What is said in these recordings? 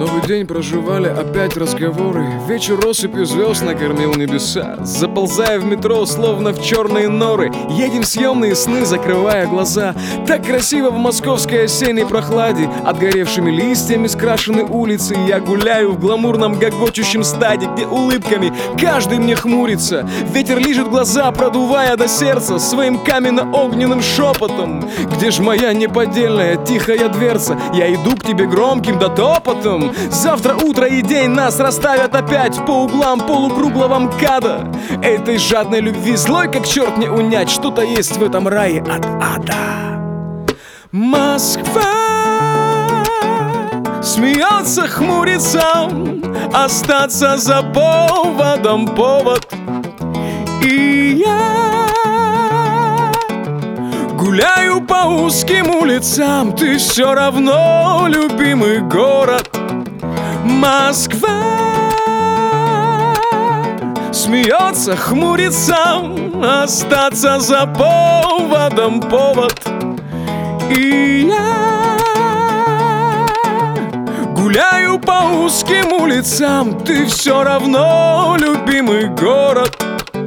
Новый день проживали опять разговоры. Вечер россыпью звезд накормил небеса. Заползая в метро, словно в черные норы, едем в съемные сны, закрывая глаза. Так красиво в московской осенней прохладе. Отгоревшими листьями скрашены улицы. Я гуляю в гламурном гогочущем стаде, где улыбками каждый мне хмурится. Ветер лижет глаза, продувая до сердца своим каменно-огненным шепотом. Где ж моя неподдельная тихая дверца? Я иду к тебе громким да топотом. Завтра утро и день нас расставят опять по углам полукруглого МКАДа. Этой жадной любви злой как черт не унять. Что-то есть в этом рае от ада. Москва смеется, хмурится, остаться за поводом повод. И я гуляю по узким улицам, ты все равно любимый город. Москва смеется, хмурится, остаться за поводом повод. И я гуляю по узким улицам, ты все равно любимый город.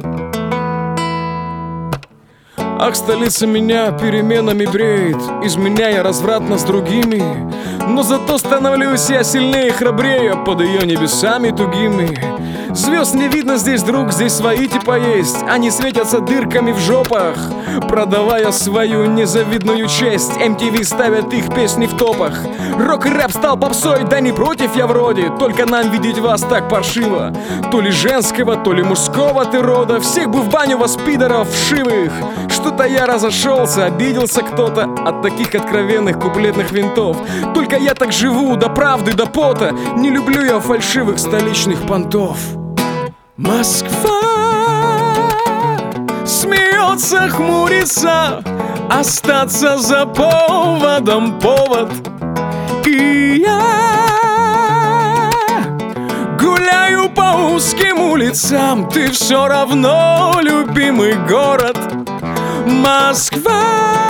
Ах, столица меня переменами бреет, изменяя развратно с другими. Но зато становлюсь я сильнее и храбрее под ее небесами тугими. Звезд не видно здесь, друг, здесь свои типа есть. Они светятся дырками в жопах, продавая свою незавидную честь. MTV ставят их песни в топах. Рок и рэп стал попсой, да не против я вроде. Только нам видеть вас так паршиво. То ли женского, то ли мужского ты рода. Всех бы в баню вас, пидоров вшивых. Что-то я разошелся, обиделся кто-то от таких откровенных куплетных винтов. Только я так живу, до правды, до пота. Не люблю я фальшивых столичных понтов. Москва смеется, хмурится, остаться за поводом повод. И я гуляю по узким улицам, ты все равно любимый город. Москва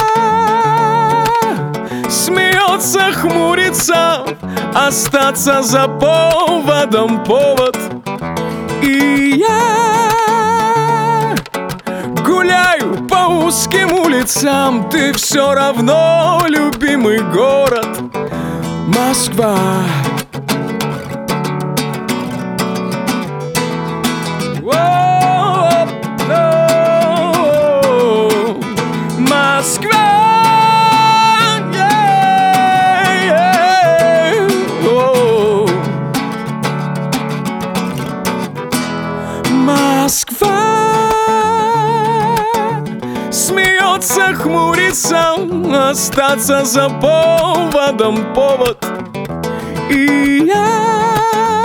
смеется, хмурится, остаться за поводом повод. И я гуляю по узким улицам, ты все равно любимый город. Москва. Москва, Москва смеется, хмурится, остаться за поводом повод. И я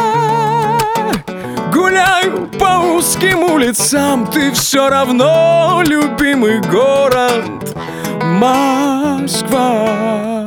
гуляю по узким улицам, ты все равно любимый город. Москва.